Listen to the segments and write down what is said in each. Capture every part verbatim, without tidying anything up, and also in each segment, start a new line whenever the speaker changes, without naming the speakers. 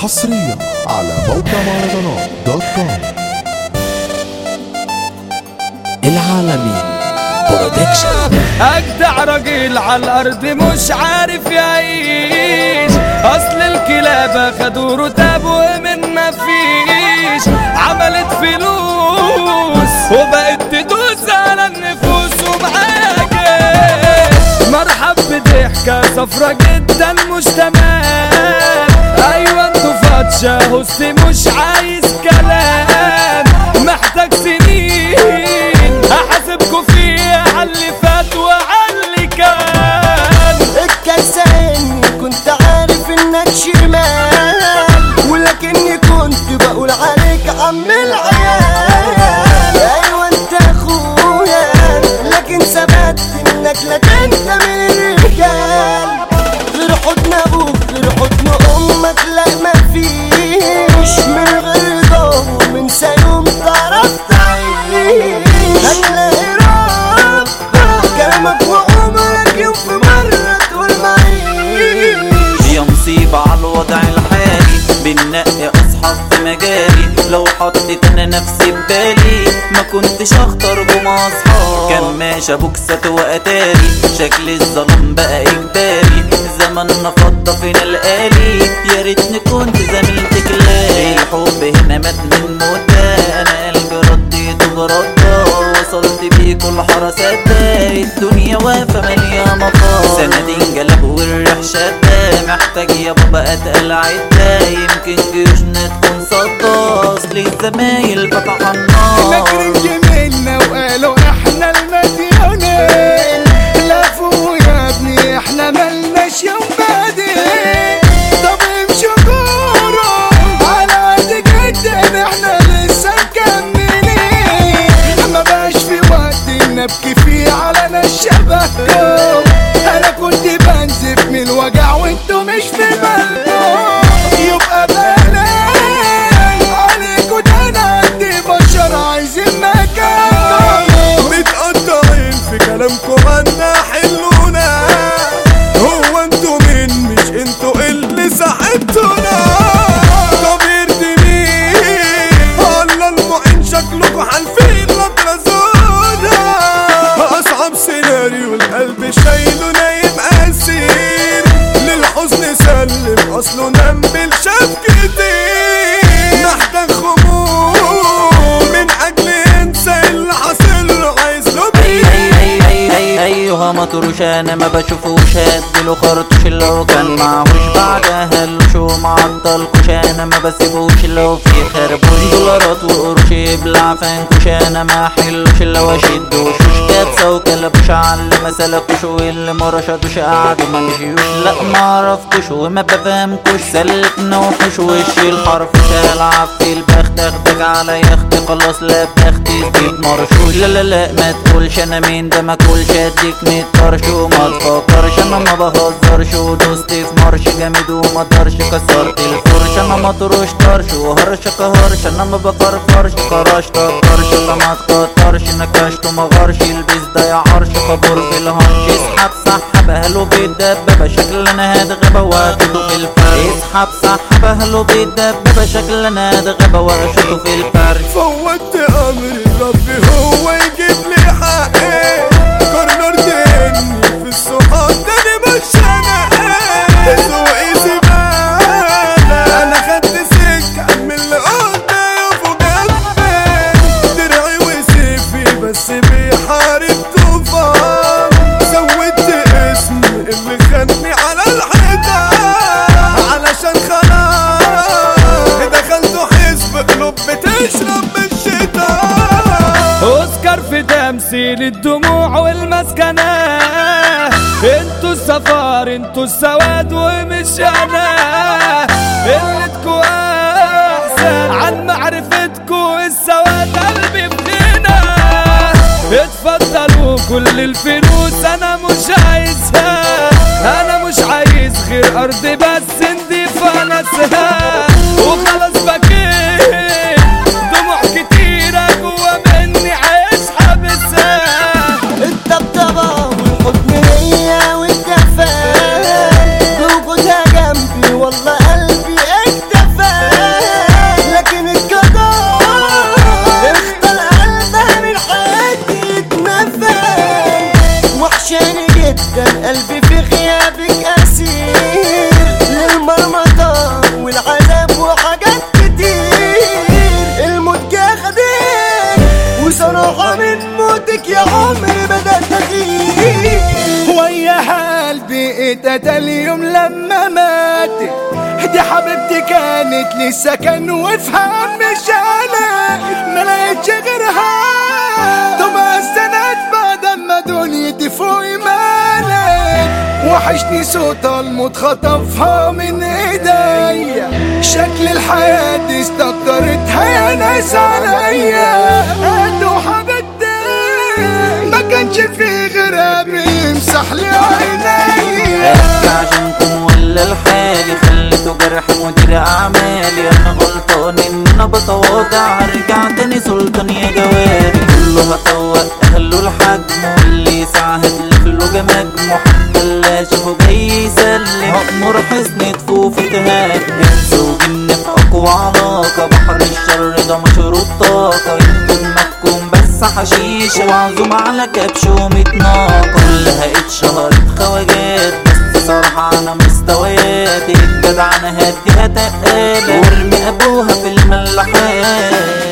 حصريا على موقع مهرجانات دوت كوم.
العالمي برودكشن.
اجدع راجل على الارض مش عارف يعيش، اصل الكلاب خدوا رتب ومن مفيش، عملت فلوس وبقت تدوس على النفوس ومعاك مرحب بضحكة صفرة جدا مش تمام. ايوه انتوا فاتشة هوستي مش عايز كلام، محتاج سنين احاسبكوا فيها عاللي فات وعاللي كان.
الكارثة اني كنت عارف انك شمال، ولكني كنت بقول عليك عم العيال. ايوه انت اخويا لكن ثبت انك لا تنتمي للرجال، غير حضن ابوك غير حضن امك لا مفيش، من غير ضهر من سيوم تعرف تعيش. هتلاقي ربك كلامك وعمرك يوم في مرة تقول معيش.
يا مصيبة على الوضع الحالي، بننقي اصحاب في مجالي، لو حطيت انا نفسي ببالي ما كنتش اختار جمع اصحاب. كان ماشي ابوك سات واتاري، شكل الظلام بقى اجباري، زماننا فضة فينا الالي، يا ريتني كنت زميلتك. لا الحب هنا مات من موتة، انا قلبي رديته برده، وصلت بيكوا الحراسات ده، الدنيا واقفة مالية مطار، سندين جلب والريح شدة، محتاج يا بابا اتقل عدة، يمكن جيوشنا تكون صدى، اصل الزمايل فتح النار.
فاكرين جميلنا وقالوا احنا المديونين، لفوا يا ابني احنا ملناش يوم بعدين. طب امشوا كورة على قد جدا احنا لسه مكملين، ما بقاش في وقت نبكي فيه على ناس شبهكم، انا كنت بنزف من الوجع وانتوا مش في بالكم. يبقى بلاش عليكوا ده انا عندي بشر عايزين مكانكم،
متقطعين في كلامكم عنا حلونا، هو انتوا مين مش انتوا اللي ساعدتونا. طب يرضي مين الله المعين شكلكوا حالفين لطرزونا، اصعب سيناريو القلب شايله نايم اسير، للحزن سلم اصله نام بالشاف كتير، محتاج خمول من اجل انسى اللي حاصل له عايز له بيه.
ايوه مطروش انا ما بشوفوش، اديله خرطوش لو كان معهوش، بعدها هلوش ومعطلكوش، انا ما بسيبوش لو في خربوش، دولارات وقروش يبلع فانكوش، انا ما حلوش لو اشد وشوش، كابسه وكلبوش على اللي ما سلكوش، واللي ما رشدوش قعدوا ما مشيوش، لا ما عرفتوش وما بفهمكوش، سلكنا وحوش وشي الحرف العب في البخت، اخدك على يختي خلاص لا بختي زيد مرشوش. لا لا لا ما تقولش انا مين ده، ما تقولش اديك متطرش وما تفكرش، انا ما بهزرش ودوست في مرش جامد وما طرش، كسرت الفرش انا ما طروش طرش وهرش كهرش، انا ما بفرفرش كرش تكرش، لا ما تكترش نكشت وما غرش، البس ده يا عرش خبر في الهنش، اسحب سحب اهله بيتدبب شكل انا هتغبى واشوطه في الفرش، اسحب سحب اهله بيتدبب شكل انا هتغبى واشوطه في الفرش.
فوت امر ربي هو يجيب لي حقي، قررت اني في الصحاب تاني مش انا، ذوقي زبالة انا خدت سكة من اللي قلت يقفوا جنبي، درعي وسيفي بس بيحارب طوفان، زودت اسمي اللي خدني على الحيطة، علشان خلاص دخلتوا حزب قلوب بتشرب من الشيطان.
اوسكار في تمثيل الدموع والمسكنة، انتوا السفار انتوا السواد ومش انا، قلتكوا احسن عن معرفتكوا، السواد قلبي بخينا، اتفضلوا كل الفلوس انا مش عايزها، انا مش عايز غير ارض بس نضيف ناسها، وخلاص بكيت دموع كتيرة جوا مني عايش حابسها.
الطبطبة والحضن هي والدفا، بوجودها جنبي والله قلبي اكتفى، وصراحة من موتك يا عمري بدأت أغير.
ويا قلبي اتقتل يوم لما ماتت، دي حبيبتي كانت لسه كان وفهم مش انا ما لقيتش غيرها. طب السنات بعد ما دنيتي فوق مالك، وحشني صوت الموت خطفها من ايديا. شكل الحياة دي استقدرتها يا ناس عليا. قالوا حبيبتي ما كانش في غيرها بيمسح لي عينيا.
عشانكم ولا الحالي خليته جرح مدير اعمالي. انا غلطان ان انا بتواضع، ارجع تاني سلطان يا جواري. كله هطوق اهله الحجم واللي ساعد له جمجمه. حتى اللي اشوفه جاي يسلم هأمر حزن تفوف تهاجم. زوجين في اقوى علاقه، بحر الشر ده مشروط طاقه. يمكن مفكوم بس حشيش وعزوم على كبش ومتناقه. كلها اتشهرت خواجات بس صراحة على مستويات. الجدعنة هديها تقالة وارمي ابوها في الملاحات.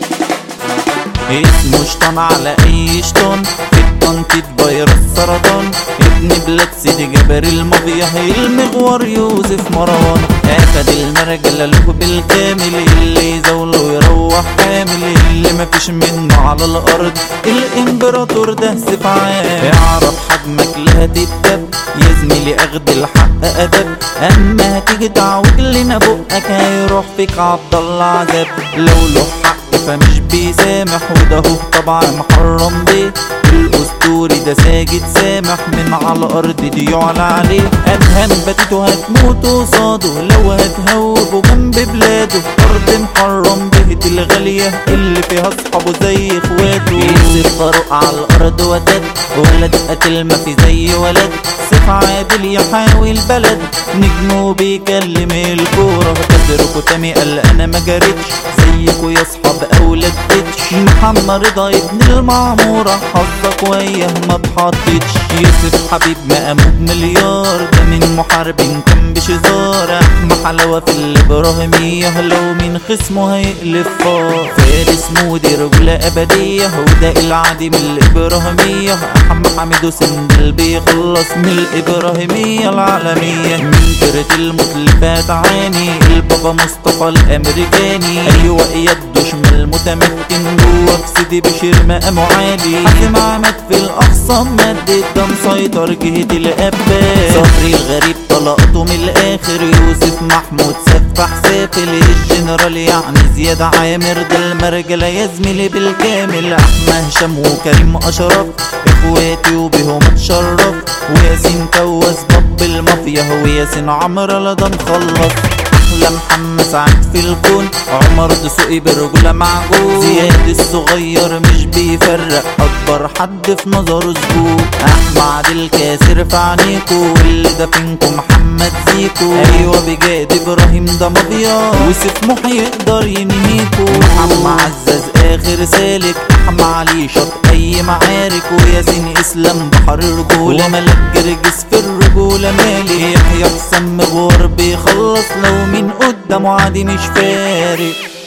اسمه شطان على اي شطان، التنطيط فيروس سرطان. ابن بلاد سيدي جابر المافيا المغوار يوسف مروان. اخد المرجلة له بالكامل، اللي يزوله يروح كامل. اللي مفيش منه على الارض الامبراطور ده سيف عام. اعرف حجمك لا تتدب يا زميلي، اخد الحق ادب. اما هتيجي تعوج لنا بقك هيروح فيك عبدالله عذاب. لو له حق فمش بيسامح، وده هو طبعا محرم بيه. الاسطوري ده ساجد سامح، من على الارض دي يعلى عليه. ادهم بتيته هتموت قصاده، لو هتهوبه جنب بلاده. ارض محرم بهت الغالية اللي فيها اصحابه زي اخواته. يوسف فاروق على الارض ودد، ولد قتل ما في زي ولد. سيف عادل يحاوي البلد، نجمه بيكلم الكورة. كدركوا تاني قال انا ما جريتش زيكوا يا اصحاب اولاد تتش. محمد رضا ابن المعمورة، حظك وياه ما اتحطتش. يوسف حبيب مقامه بمليار، ده من محاربين كان بشزار. احمى حلاوة في الابراهيمية، لو من خصمه هيقلب فار. فارس مودي رجولة ابدية، وده العادي من الابراهيمية. احمى حميد وسندل بيخلص من الابراهيمية العالمية. من كرة المتلفات عاني البابا مصطفى الامريكاني. ايوه يده شمال متمكن جوه في سيدي بشير مقامه عالي. حازم عمد في الاقصى مدد، ده مسيطر جهة الاباد. صبري الغريب طلقته من الاخر، يوسف محمود سفح سافل. الجنرال يعني زياد عامر، ده المرجله يا زميلي بالكامل. احمد هشام وكريم اشرف اخواتي وبيهم اتشرف. وياسين كواس باب المافيا، وياسين عمرو لا ده مخلص. احلى محمد سعد في الكون، عمر دسوقي بالرجولة معجون. زياد الصغير مش بيفرق، اكبر حد في نظره زبون. احمد عادل كاسر في عينيكو، واللي ده فينكم محمد زيكو. ايوه بجاد ابراهيم ده مافيا، وسيف محي يقدر ينهيكو. محمد عزاز اخر سالك، احمد علي شط اي معارك. وياسين اسلام بحر الرجولة، ملك جرجس في الرجولة مالي. يحيى حسام مغور بيخلص، لو من قدامه عادي مش فارق.